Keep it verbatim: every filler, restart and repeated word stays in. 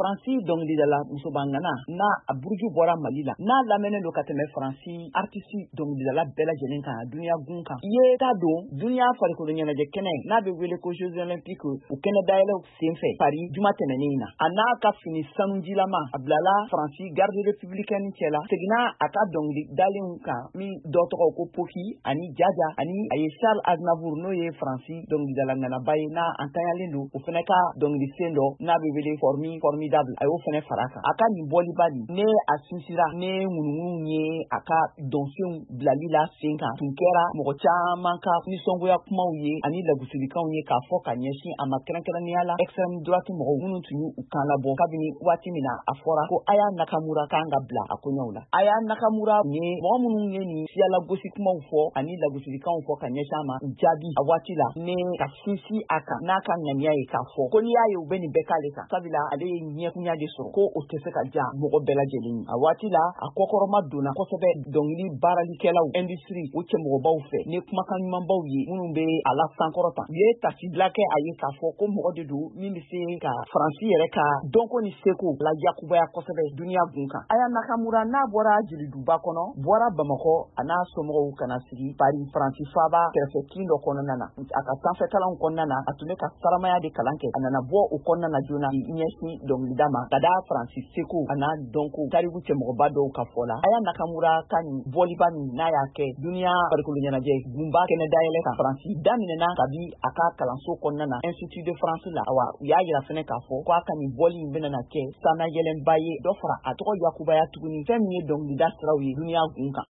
Faransi dɔnkilidala musobangana n'a a buruju bɔra Mali la n'a lamɛnnen don ka tɛmɛ Faransi artiste dɔnkilidala bɛɛ lajɛlen kan dunuya gun kan. I ye ta don dunuya farikolo ɲɛnajɛ kɛnɛ n'a bɛ wele ko Jeux Olympiques u kɛnɛ dayɛlɛw senfɛ Paris juma tɛmɛnen in na. A n'a ka fini sanujilama a bilala Faransi garde républicaine cɛla seginna a ka dɔnkilidalenw kan min dɔ tɔgɔ ko Poki ani Jaja ani a ye Charles Aznavour n'o ye Faransi dɔnkilidala ŋanaba ye n'a antayalen don o fɛnɛ ka dɔnkilisen dɔ n'a bɛ wele Formi Formidable a y'o fɛnɛ fara kan. A ka nin bɔliba nin ne a sinsira ne ŋunuŋunuw ye a ka dɔnsenw bilali la sen kan tun kɛra mɔgɔ caman ka nisɔngoya kumaw ye ani lagosilikanw ye k'a fɔ ka ɲɛsin a ma kɛrɛnkɛrɛnnenya la extrême droite mɔgɔw minnu tun y'u kan labɔ kabini waati min na a fɔra ko Aya Nakamura kan ka bila a koɲɛw la. Aya Nakamura ye mɔgɔ minnu ye nin siyalagosi kumaw fɔ ani lagosilikanw fɔ ka ɲɛsin a ma u jaabi a waati la ne ka sinsin a kan n'a ka ŋaniya ye k'a fɔ ko n'i y'a ye u bɛ nin bɛɛ k'ale kan sabula ale ye ɲɛkunya de sɔrɔ ko o tɛ se ka diya mɔgɔ bɛɛ lajɛlen ye. A waati la a kɔkɔrɔma donna kosɛbɛ dɔnkili baaralikɛlaw industrie o cɛmɔgɔbaw fɛ ni kumakan ɲumanbaw ye minnu bɛ a la sankɔrɔta. U ye tasibila kɛ a ye k'a fɔ ko mɔgɔ de don min bɛ se ka Faransi yɛrɛ ka dɔnko ni seko la yakubaya kosɛbɛ duniya gun kan. Aya Nakamura n'a bɔra jeliduba kɔnɔ bɔra Bamakɔ a n'a somɔgɔw kana sigi Paris Faransi faaba kɛrɛfɛ kin dɔ kɔnɔna na. A ka sanfɛkalanw kɔnɔna na a tun bɛ ka saramaya de kalan kɛ. A nana bɔ o kɔnɔna na joona k'i ɲɛsin dɔnkilida ma ka da Faransi seko a n'a dɔnko tariku cɛmɔgɔba dɔw ka fɔ la. Aya Nakamura ka nin bɔliba min n'a y'a kɛ duniya farikolo ɲɛnajɛ gunba kɛnɛ dayɛlɛ kan Faransi daminɛna kabi a ka kalanso kɔnɔna na Institut de France la. Awa u y'a yira fɛnɛ k'a fɔ ko a ka nin bɔli in bɛna kɛ sanayɛlɛnba ye dɔ fara a tɔgɔ yakubaya tuguni fɛn min ye dɔnkilida siraw ye duniya gun kan.